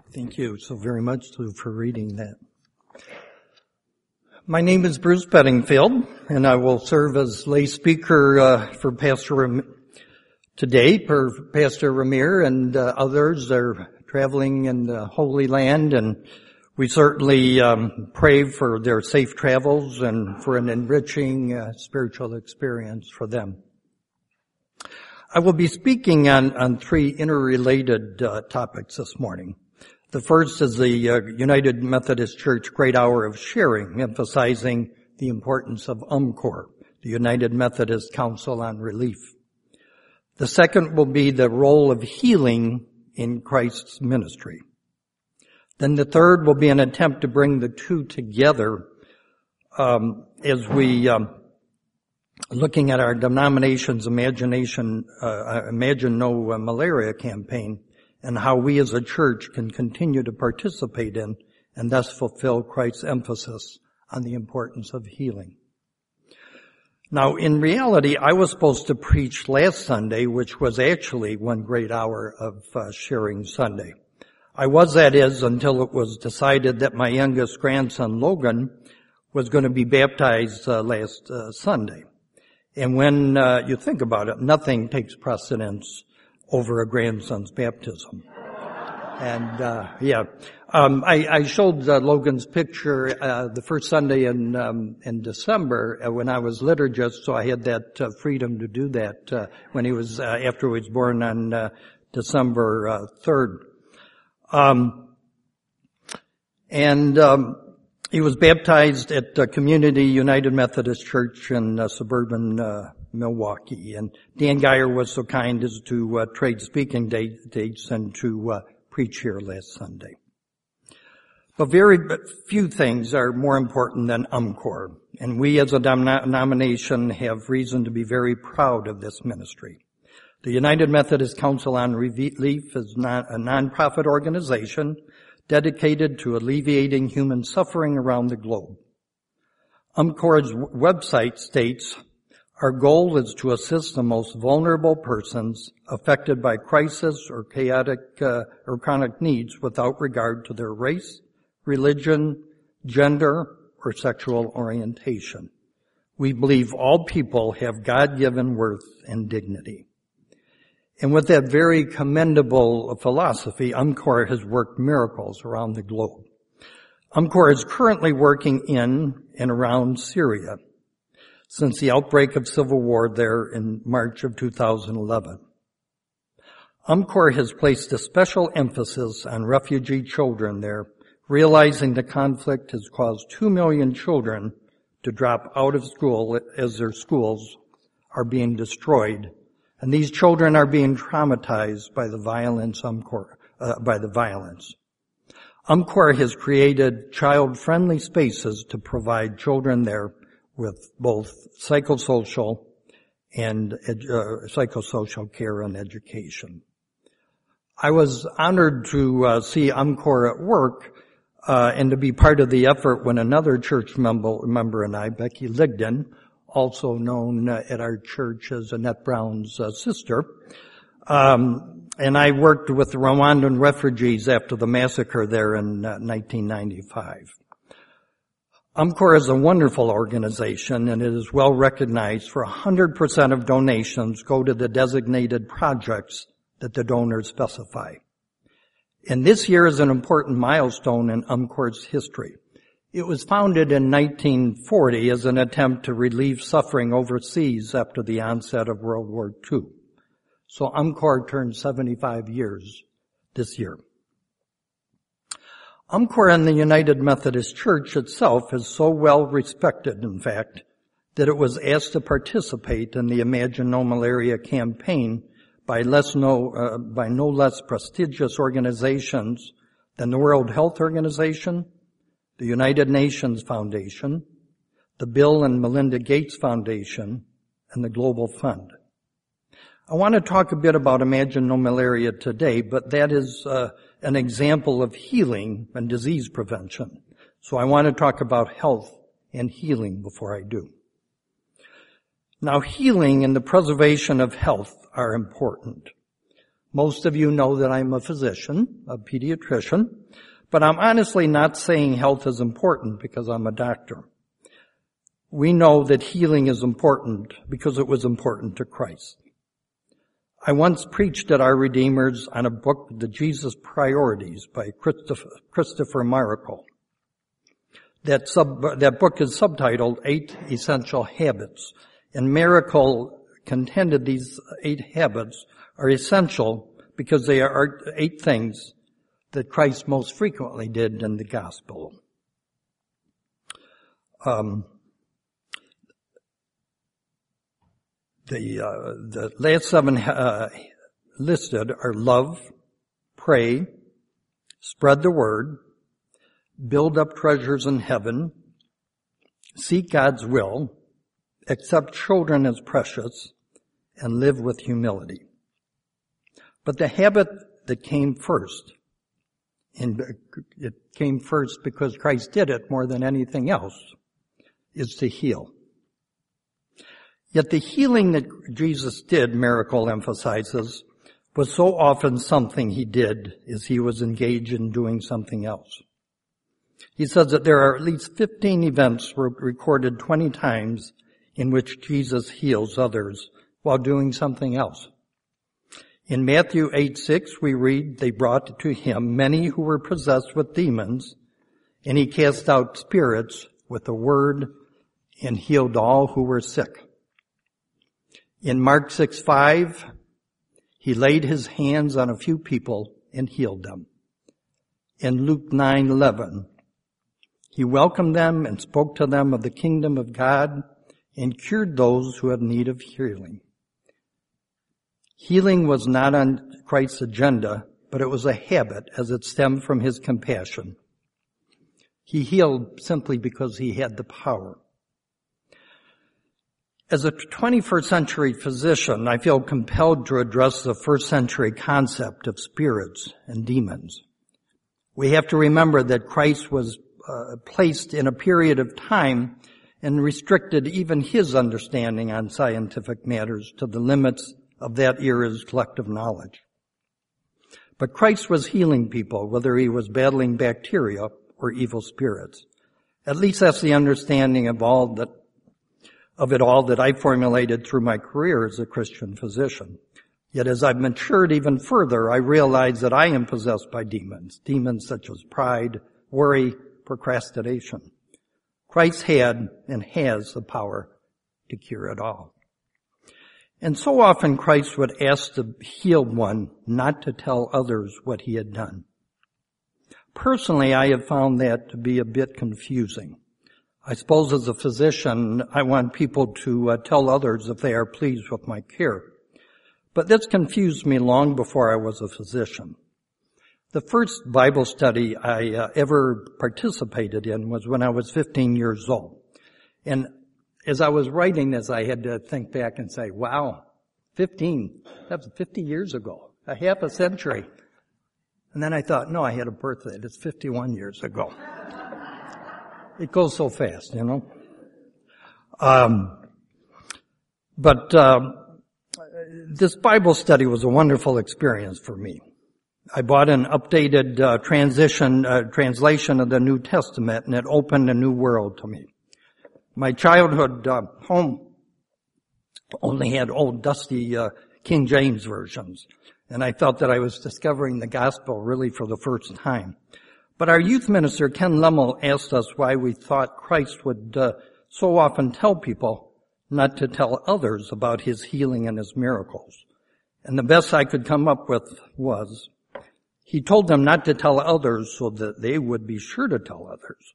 Thank you so very much for reading that. My name is Bruce Bedingfield, and I will serve as lay speaker for Pastor today. Pastor Ramir and others are traveling in the Holy Land, and we certainly pray for their safe travels and for an enriching spiritual experience for them. I will be speaking on three interrelated topics this morning. The first is the United Methodist Church Great Hour of Sharing, emphasizing the importance of UMCOR, the United Methodist Council on Relief. The second will be the role of healing in Christ's ministry. Then the third will be an attempt to bring the two together as we looking at our denomination's Imagine No Malaria campaign, and how we as a church can continue to participate in and thus fulfill Christ's emphasis on the importance of healing. Now, in reality, I was supposed to preach last Sunday, which was actually one great hour of sharing Sunday. I was, that is, until it was decided that my youngest grandson, Logan, was going to be baptized last Sunday. And when you think about it, nothing takes precedence over a grandson's baptism. And, I showed Logan's picture, the first Sunday in December when I was liturgist, so I had that freedom to do that, when he was, after he was born on, December 3rd. He was baptized at Community United Methodist Church in suburban Milwaukee, and Dan Geyer was so kind as to trade speaking dates and to preach here last Sunday. But very few things are more important than UMCOR, and we as a denomination have reason to be very proud of this ministry. The United Methodist Council on Relief is not a nonprofit organization dedicated to alleviating human suffering around the globe. UMCOR's website states, "Our goal is to assist the most vulnerable persons affected by crisis or chaotic or chronic needs without regard to their race, religion, gender, or sexual orientation. We believe all people have God-given worth and dignity." And with that very commendable philosophy, UMCOR has worked miracles around the globe. UMCOR is currently working in and around Syria since the outbreak of civil war there in March of 2011. UMCOR has placed a special emphasis on refugee children there, realizing the conflict has caused 2 million children to drop out of school as their schools are being destroyed. And these children are being traumatized by the violence. UMCOR has created child-friendly spaces to provide children there with both psychosocial care and education. I was honored to see UMCOR at work and to be part of the effort when another church member and I, Becky Ligdon, also known at our church as Annette Brown's sister. And I worked with the Rwandan refugees after the massacre there in 1995. UMCOR is a wonderful organization, and it is well recognized for 100% of donations go to the designated projects that the donors specify. And this year is an important milestone in UMCOR's history. It was founded in 1940 as an attempt to relieve suffering overseas after the onset of World War II. So UMCOR turned 75 years this year. UMCOR and the United Methodist Church itself is so well respected, in fact, that it was asked to participate in the Imagine No Malaria campaign by no less prestigious organizations than the World Health Organization, the United Nations Foundation, the Bill and Melinda Gates Foundation, and the Global Fund. I want to talk a bit about Imagine No Malaria today, but that is an example of healing and disease prevention. So I want to talk about health and healing before I do. Now, healing and the preservation of health are important. Most of you know that I'm a physician, a pediatrician, but I'm honestly not saying health is important because I'm a doctor. We know that healing is important because it was important to Christ. I once preached at Our Redeemers on a book, The Jesus Priorities by Christopher Miracle. That book is subtitled 8 Essential Habits, and Miracle contended these 8 habits are essential because they are 8 things that Christ most frequently did in the gospel. The last 7 listed are love, pray, spread the word, build up treasures in heaven, seek God's will, accept children as precious, and live with humility. But the habit that came first, and it came first because Christ did it more than anything else, is to heal. Yet the healing that Jesus did, Miracle emphasizes, was so often something he did as he was engaged in doing something else. He says that there are at least 15 events recorded 20 times in which Jesus heals others while doing something else. In Matthew 8:6, we read, they brought to him many who were possessed with demons, and he cast out spirits with the word and healed all who were sick. In Mark 6:5, he laid his hands on a few people and healed them. In Luke 9:11, he welcomed them and spoke to them of the kingdom of God and cured those who have need of healing. Healing was not on Christ's agenda, but it was a habit as it stemmed from his compassion. He healed simply because he had the power. As a 21st century physician, I feel compelled to address the first century concept of spirits and demons. We have to remember that Christ was placed in a period of time and restricted even his understanding on scientific matters to the limits of that era's collective knowledge. But Christ was healing people, whether he was battling bacteria or evil spirits. At least that's the understanding of it all that I formulated through my career as a Christian physician. Yet as I've matured even further, I realize that I am possessed by demons such as pride, worry, procrastination. Christ had and has the power to cure it all. And so often Christ would ask the healed one not to tell others what he had done. Personally, I have found that to be a bit confusing. I suppose as a physician, I want people to tell others if they are pleased with my care. But this confused me long before I was a physician. The first Bible study I ever participated in was when I was 15 years old. And as I was writing this, I had to think back and say, wow, 15, that was 50 years ago, a half a century. And then I thought, no, I had a birthday. It's 51 years ago. It goes so fast, you know. But this Bible study was a wonderful experience for me. I bought an updated translation of the New Testament, and it opened a new world to me. My childhood home only had old, dusty King James versions, and I felt that I was discovering the gospel really for the first time. But our youth minister, Ken Lemmel, asked us why we thought Christ would so often tell people not to tell others about his healing and his miracles. And the best I could come up with was, he told them not to tell others so that they would be sure to tell others.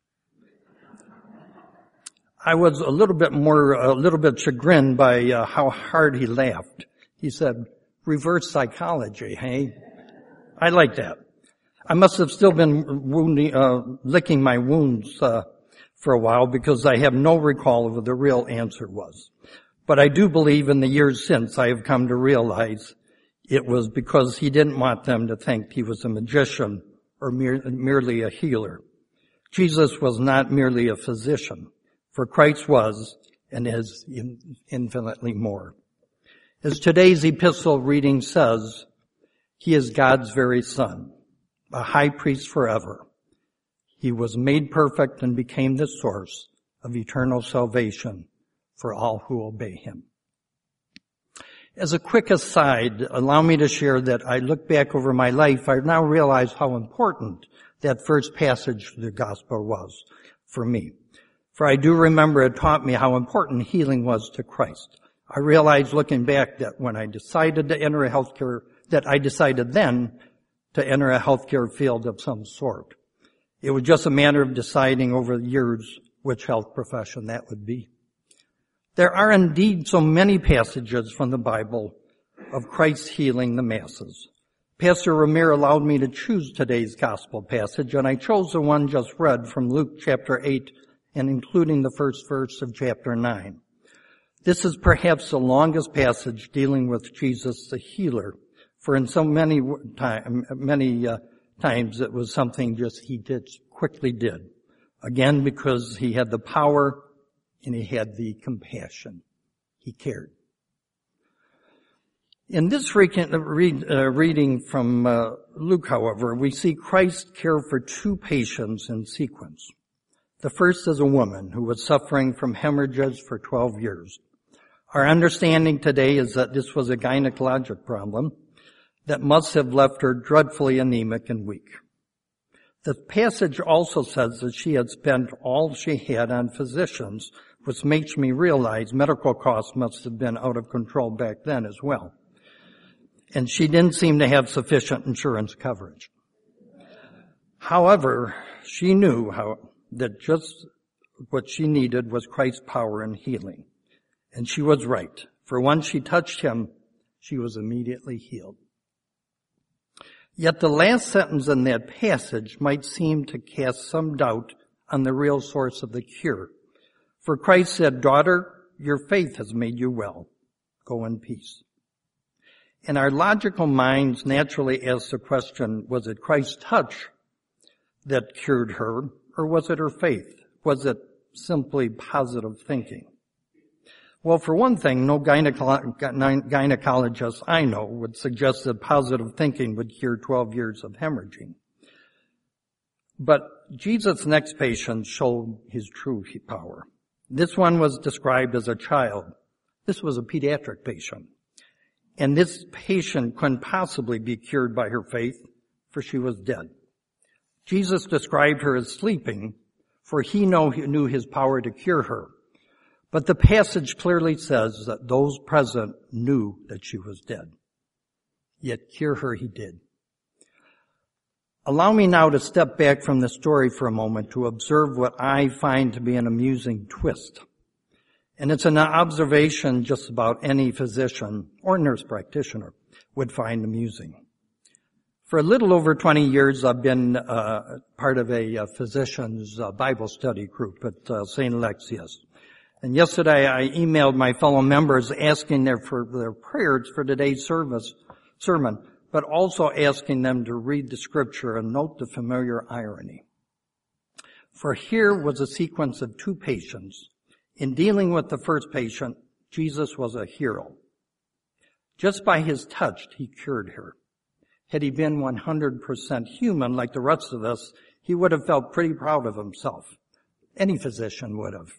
I was a little bit chagrined by how hard he laughed. He said, reverse psychology, hey? I like that. I must have still been licking my wounds for a while because I have no recall of what the real answer was. But I do believe in the years since I have come to realize it was because he didn't want them to think he was a magician or merely a healer. Jesus was not merely a physician, for Christ was and is infinitely more. As today's epistle reading says, He is God's very Son, a high priest forever. He was made perfect and became the source of eternal salvation for all who obey him. As a quick aside, allow me to share that I look back over my life, I now realize how important that first passage of the gospel was for me. For I do remember it taught me how important healing was to Christ. I realized looking back that when I decided to enter a healthcare, that I decided then to enter a healthcare field of some sort. It was just a matter of deciding over the years which health profession that would be. There are indeed so many passages from the Bible of Christ healing the masses. Pastor Ramir allowed me to choose today's gospel passage, and I chose the one just read from Luke chapter 8 and including the first verse of chapter 9. This is perhaps the longest passage dealing with Jesus the healer, for in so many times it was something just he quickly did. Again, because he had the power and he had the compassion. He cared. In this reading from Luke, however, we see Christ care for two patients in sequence. The first is a woman who was suffering from hemorrhages for 12 years. Our understanding today is that this was a gynecologic problem that must have left her dreadfully anemic and weak. The passage also says that she had spent all she had on physicians, which makes me realize medical costs must have been out of control back then as well. And she didn't seem to have sufficient insurance coverage. However, she knew that just what she needed was Christ's power and healing. And she was right. For once she touched him, she was immediately healed. Yet the last sentence in that passage might seem to cast some doubt on the real source of the cure. For Christ said, "Daughter, your faith has made you well. Go in peace." And our logical minds naturally ask the question, was it Christ's touch that cured her, or was it her faith? Was it simply positive thinking? Well, for one thing, no gynecologist I know would suggest that positive thinking would cure 12 years of hemorrhaging. But Jesus' next patient showed his true power. This one was described as a child. This was a pediatric patient. And this patient couldn't possibly be cured by her faith, for she was dead. Jesus described her as sleeping, for he knew his power to cure her. But the passage clearly says that those present knew that she was dead. Yet cure her he did. Allow me now to step back from the story for a moment to observe what I find to be an amusing twist. And it's an observation just about any physician or nurse practitioner would find amusing. For a little over 20 years, I've been part of a physician's Bible study group at St. Alexius. And yesterday I emailed my fellow members asking for their prayers for today's sermon, but also asking them to read the scripture and note the familiar irony. For here was a sequence of two patients. In dealing with the first patient, Jesus was a hero. Just by his touch, he cured her. Had he been 100% human like the rest of us, he would have felt pretty proud of himself. Any physician would have.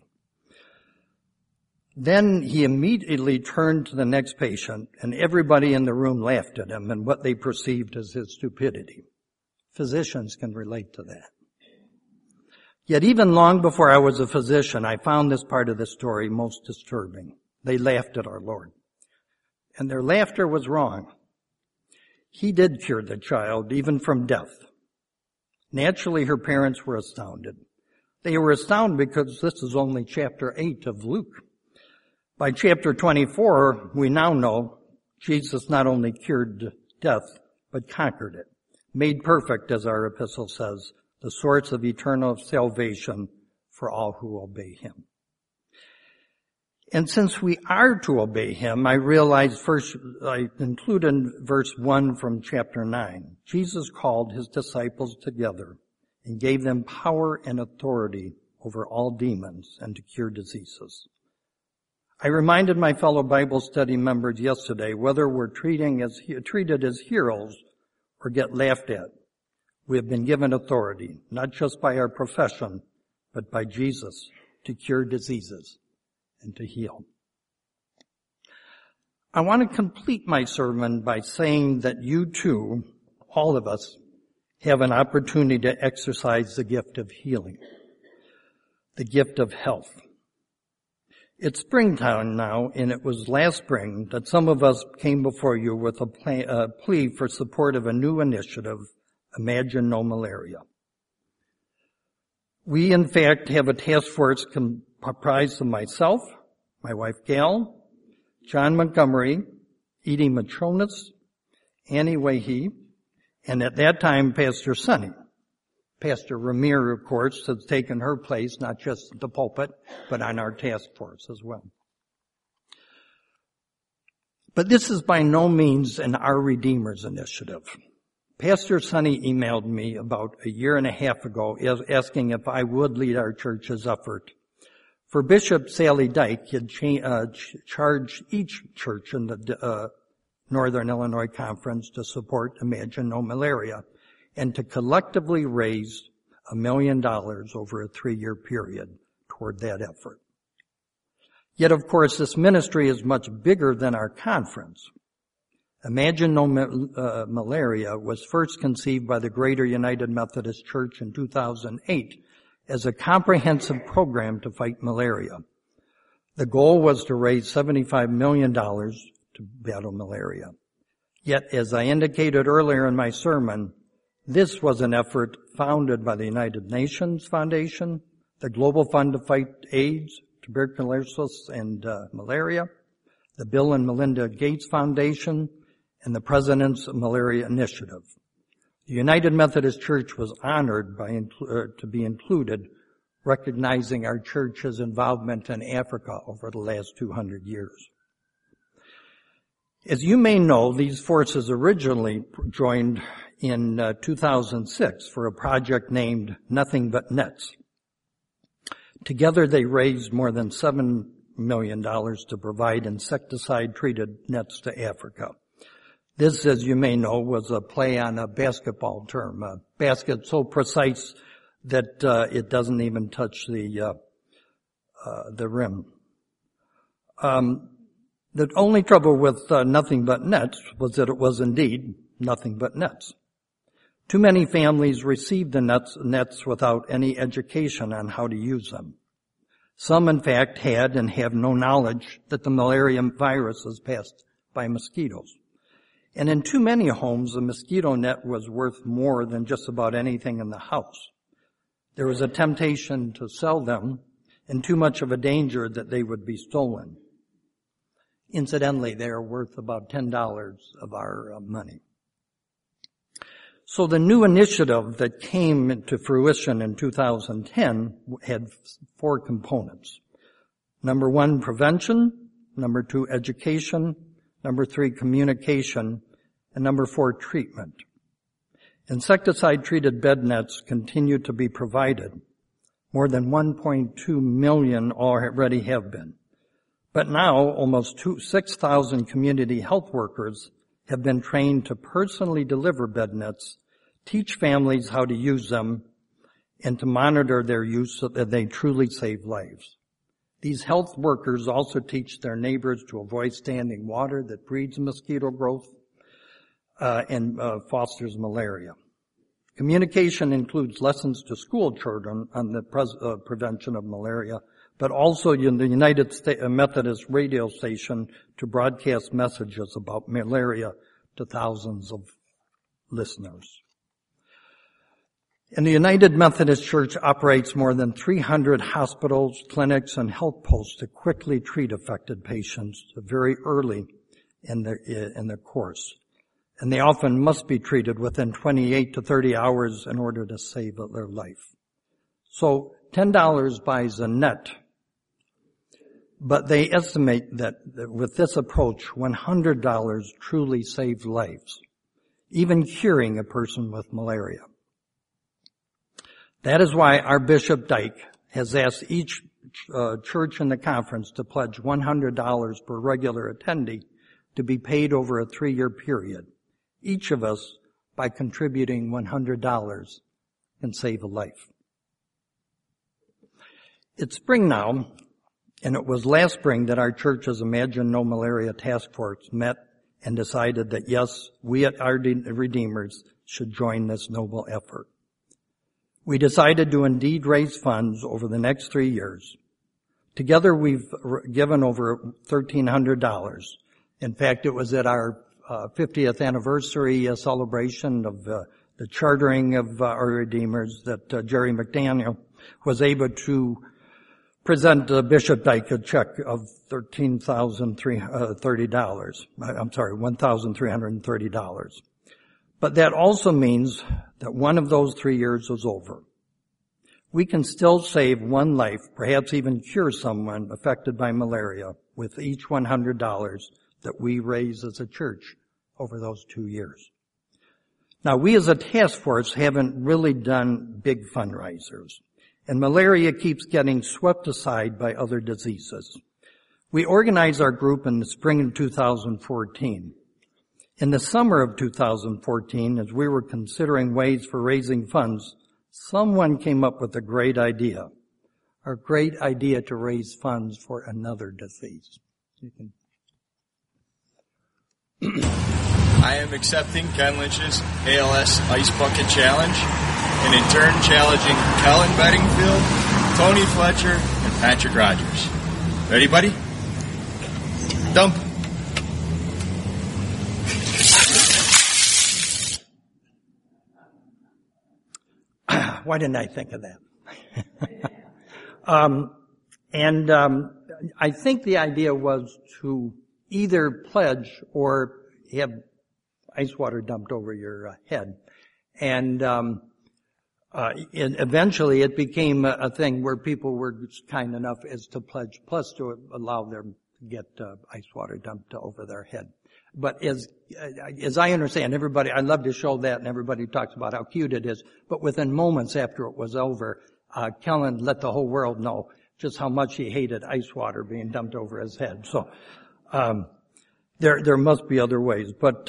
Then he immediately turned to the next patient, and everybody in the room laughed at him and what they perceived as his stupidity. Physicians can relate to that. Yet even long before I was a physician, I found this part of the story most disturbing. They laughed at our Lord. And their laughter was wrong. He did cure the child, even from death. Naturally, her parents were astounded. They were astounded because this is only chapter 8 of Luke. By chapter 24, we now know Jesus not only cured death, but conquered it, made perfect, as our epistle says, the source of eternal salvation for all who obey him. And since we are to obey him, I realized first, I included verse 1 from chapter 9. Jesus called his disciples together and gave them power and authority over all demons and to cure diseases. I reminded my fellow Bible study members yesterday whether we're treated as heroes or get laughed at. We have been given authority, not just by our profession, but by Jesus, to cure diseases and to heal. I want to complete my sermon by saying that you too, all of us, have an opportunity to exercise the gift of healing, the gift of health. It's springtime now, and it was last spring that some of us came before you with a plea for support of a new initiative, Imagine No Malaria. We, in fact, have a task force comprised of myself, my wife Gail, John Montgomery, Edie Matronis, Annie Wahey, and at that time, Pastor Sonny. Pastor Ramir, of course, has taken her place, not just at the pulpit, but on our task force as well. But this is by no means an Our Redeemer's initiative. Pastor Sonny emailed me about a year and a half ago asking if I would lead our church's effort. For Bishop Sally Dyke, he had charged each church in the Northern Illinois Conference to support Imagine No Malaria and to collectively raise $1 million over a 3-year period toward that effort. Yet, of course, this ministry is much bigger than our conference. Imagine No Malaria was first conceived by the Greater United Methodist Church in 2008 as a comprehensive program to fight malaria. The goal was to raise $75 million to battle malaria. Yet, as I indicated earlier in my sermon, this was an effort founded by the United Nations Foundation, the Global Fund to Fight AIDS, Tuberculosis, and Malaria, the Bill and Melinda Gates Foundation, and the President's Malaria Initiative. The United Methodist Church was honored to be included, recognizing our church's involvement in Africa over the last 200 years. As you may know, these forces originally joined in 2006 for a project named Nothing But Nets. Together they raised more than $7 million to provide insecticide-treated nets to Africa. This, as you may know, was a play on a basketball term, a basket so precise that it doesn't even touch the rim. The only trouble with Nothing But Nets was that it was indeed nothing but nets. Too many families received the nets without any education on how to use them. Some, in fact, had and have no knowledge that the malaria virus is passed by mosquitoes. And in too many homes, a mosquito net was worth more than just about anything in the house. There was a temptation to sell them and too much of a danger that they would be stolen. Incidentally, they are worth about $10 of our money. So the new initiative that came into fruition in 2010 had 4 components. Number 1, prevention. Number 2, education. Number 3, communication. And number 4, treatment. Insecticide-treated bed nets continue to be provided. More than 1.2 million already have been. But now, almost 6,000 community health workers have been trained to personally deliver bed nets, teach families how to use them, and to monitor their use so that they truly save lives. These health workers also teach their neighbors to avoid standing water that breeds mosquito growth and fosters malaria. Communication includes lessons to school children on the prevention of malaria, but also in the United Methodist radio station to broadcast messages about malaria to thousands of listeners. And the United Methodist Church operates more than 300 hospitals, clinics, and health posts to quickly treat affected patients very early in the course. And they often must be treated within 28 to 30 hours in order to save their life. So $10 buys a net. But they estimate that with this approach, $100 truly saves lives, even curing a person with malaria. That is why our Bishop Dyke has asked each church in the conference to pledge $100 per regular attendee to be paid over a 3-year period. Each of us by contributing $100 can save a life. It's spring now, and it was last spring that our church's Imagine No Malaria Task Force met and decided that yes, we at our Redeemers should join this noble effort. We decided to indeed raise funds over the next 3 years. Together we've given over $1,300. In fact, it was at our 50th anniversary celebration of the chartering of our Redeemers that Jerry McDaniel was able to present Bishop Dyke a check of $1,330. But that also means that one of those 3 years was over. We can still save one life, perhaps even cure someone affected by malaria with each $100 that we raise as a church over those 2 years. Now, we as a task force haven't really done big fundraisers, and malaria keeps getting swept aside by other diseases. We organized our group in the spring of 2014. In the summer of 2014, as we were considering ways for raising funds, someone came up with a great idea to raise funds for another disease. I am accepting Ken Lynch's ALS Ice Bucket Challenge, and in turn challenging Kellen Bedingfield, Tony Fletcher, and Patrick Rogers. Ready, buddy? Dump. Why didn't I think of that? I think the idea was to either pledge or have ice water dumped over your head. And eventually it became a thing where people were kind enough as to pledge, plus to allow them to get ice water dumped over their head. But as I understand, everybody, I love to show that, and everybody talks about how cute it is. But within moments after it was over, Kellen let the whole world know just how much he hated ice water being dumped over his head. So there must be other ways. But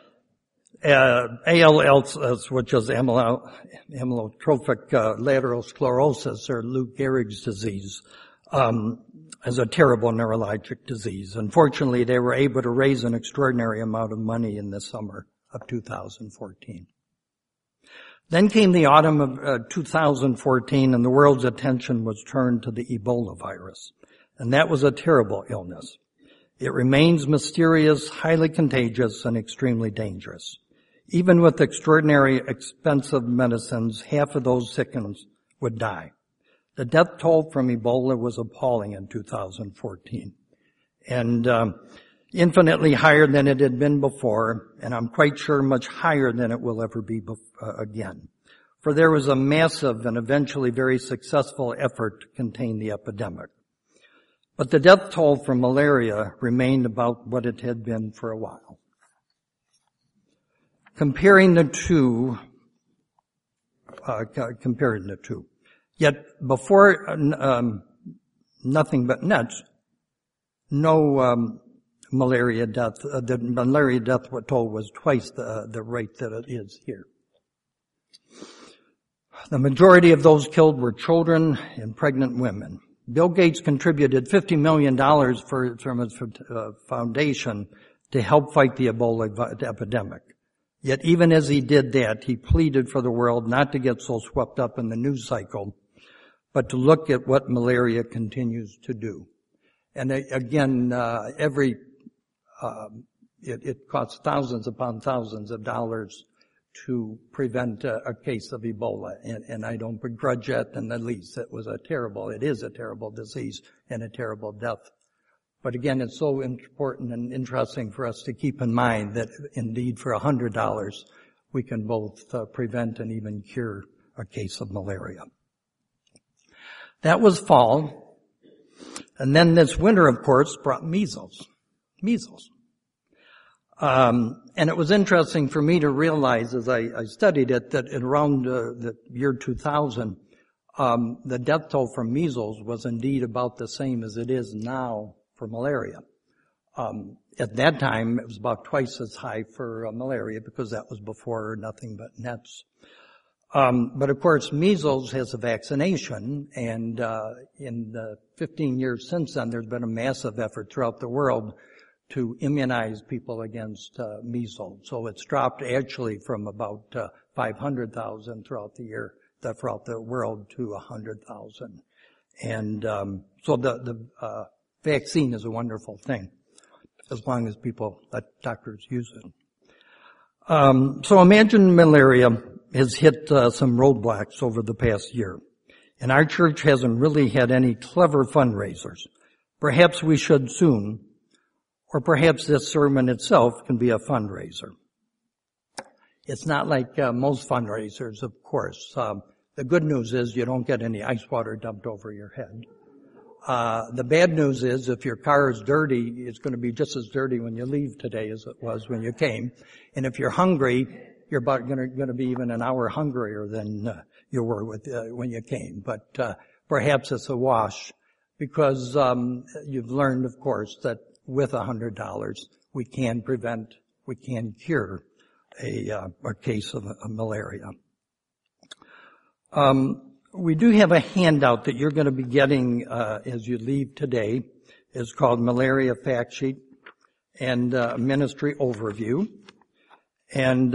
ALS, which is amyotrophic lateral sclerosis, or Lou Gehrig's disease, is a terrible neurologic disease. Unfortunately, they were able to raise an extraordinary amount of money in the summer of 2014. Then came the autumn of 2014, and the world's attention was turned to the Ebola virus. And that was a terrible illness. It remains mysterious, highly contagious, and extremely dangerous. Even with extraordinary expensive medicines, half of those sick ones would die. The death toll from Ebola was appalling in 2014, and infinitely higher than it had been before, and I'm quite sure much higher than it will ever be again. For there was a massive and eventually very successful effort to contain the epidemic. But the death toll from malaria remained about what it had been for a while. Comparing the two. Yet before nothing but nets, no malaria death. The malaria death toll was twice the rate that it is here. The majority of those killed were children and pregnant women. Bill Gates contributed $50 million from his foundation to help fight the Ebola epidemic. Yet even as he did that, he pleaded for the world not to get so swept up in the news cycle, but to look at what malaria continues to do. And again, it costs thousands upon thousands of dollars to prevent a case of Ebola. And I don't begrudge it in the least. It is a terrible disease and a terrible death. But again, it's so important and interesting for us to keep in mind that indeed for $100, we can both prevent and even cure a case of malaria. That was fall. And then this winter, of course, brought measles. And it was interesting for me to realize as I studied it that in around the year 2000, the death toll from measles was indeed about the same as it is now for malaria. At that time, it was about twice as high for malaria because that was before nothing but nets. But of course, measles has a vaccination, and in the 15 years since then, there's been a massive effort throughout the world to immunize people against measles. So it's dropped actually from about 500,000 throughout the world to 100,000. And so the vaccine is a wonderful thing, as long as people let doctors use it. So imagine malaria has hit some roadblocks over the past year, and our church hasn't really had any clever fundraisers. Perhaps we should soon, or perhaps this sermon itself can be a fundraiser. It's not like most fundraisers, of course. The good news is you don't get any ice water dumped over your head. The bad news is if your car is dirty, it's going to be just as dirty when you leave today as it was when you came. And if you're hungry, you're about going to be even an hour hungrier than you were when you came. But perhaps it's a wash because you've learned, of course, that with $100 we can cure a case of malaria. We do have a handout that you're going to be getting as you leave today. It's called Malaria Fact Sheet and Ministry Overview. And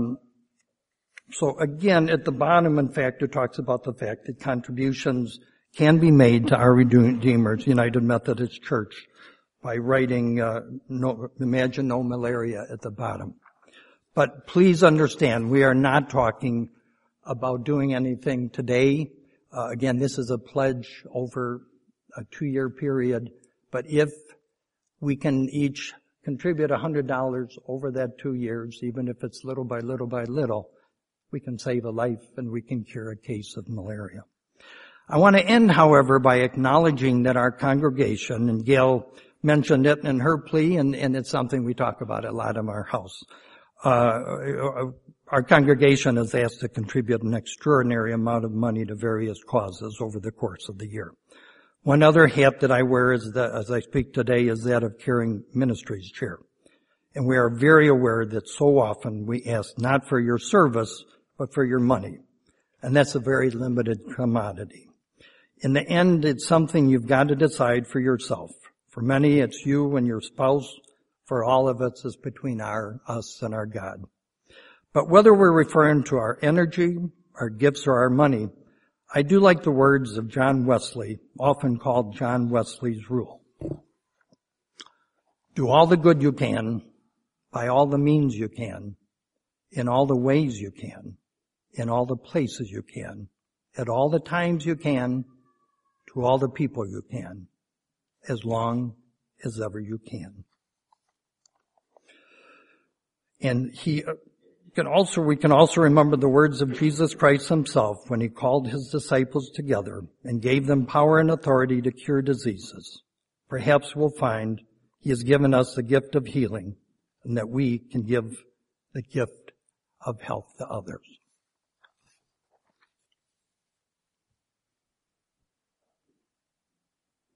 so again, at the bottom, in fact, it talks about the fact that contributions can be made to Our Redeemer's United Methodist Church by writing Imagine No Malaria at the bottom. But please understand, we are not talking about doing anything today. Again, this is a pledge over a 2-year period. But if we can each contribute $100 over that 2 years, even if it's little by little by little, we can save a life and we can cure a case of malaria. I want to end, however, by acknowledging that our congregation, and Gail mentioned it in her plea, and it's something we talk about a lot in our house. Our congregation is asked to contribute an extraordinary amount of money to various causes over the course of the year. One other hat that I wear as I speak today is that of carrying ministries chair. And we are very aware that so often we ask not for your service, but for your money. And that's a very limited commodity. In the end, it's something you've got to decide for yourself. For many, it's you and your spouse. For all of us, it's between us and our God. But whether we're referring to our energy, our gifts, or our money, I do like the words of John Wesley, often called John Wesley's rule. Do all the good you can, by all the means you can, in all the ways you can, in all the places you can, at all the times you can, to all the people you can, as long as ever you can. And we can also remember the words of Jesus Christ himself when he called his disciples together and gave them power and authority to cure diseases. Perhaps we'll find he has given us the gift of healing and that we can give the gift of health to others.